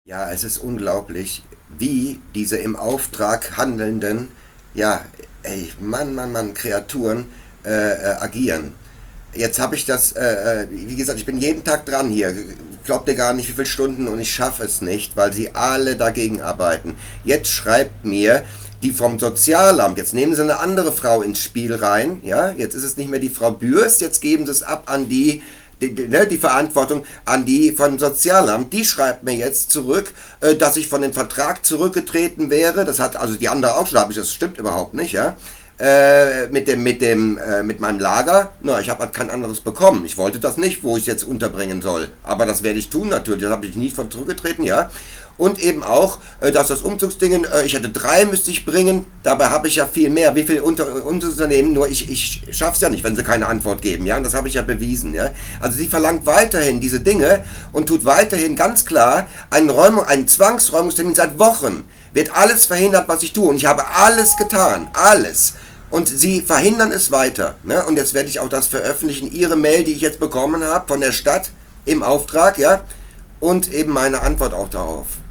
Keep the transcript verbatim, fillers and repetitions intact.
Ja, es ist unglaublich, wie diese im Auftrag handelnden, ja, ey, Mann, Mann, Mann, Kreaturen äh, äh, agieren. Jetzt habe ich das, äh, äh, wie gesagt, ich bin jeden Tag dran hier. Glaubt ihr gar nicht, wie viele Stunden und ich schaffe es nicht, weil sie alle dagegen arbeiten. Jetzt schreibt mir die vom Sozialamt, jetzt nehmen sie eine andere Frau ins Spiel rein, ja, jetzt ist es nicht mehr die Frau Bürst, jetzt geben sie es ab an die, die, die, ne, die Verantwortung an die vom Sozialamt. Die schreibt mir jetzt zurück, äh, dass ich von dem Vertrag zurückgetreten wäre. Das hat also die andere auch schon, habe ich, das stimmt überhaupt nicht, ja. Äh, mit dem, mit dem, äh, mit meinem Lager. Na, ich habe halt kein anderes bekommen. Ich wollte das nicht, wo ich es jetzt unterbringen soll. Aber das werde ich tun natürlich. Das habe ich nicht von zurückgetreten, ja. Und eben auch, äh, dass das Umzugsdingen, äh, ich hätte drei müsste ich bringen. Dabei habe ich ja viel mehr. Wie viel unter, Unternehmen? Nur ich, ich schaff's ja nicht, wenn sie keine Antwort geben, ja. Und das habe ich ja bewiesen, ja. Also sie verlangt weiterhin diese Dinge und tut weiterhin ganz klar einen Räumung, einen Zwangsräumungstermin seit Wochen. Wird alles verhindert, was ich tue. Und ich habe alles getan. Alles. Und sie verhindern es weiter. Ne? Und jetzt werde ich auch das veröffentlichen, ihre Mail, die ich jetzt bekommen habe von der Stadt im Auftrag, ja, und eben meine Antwort auch darauf.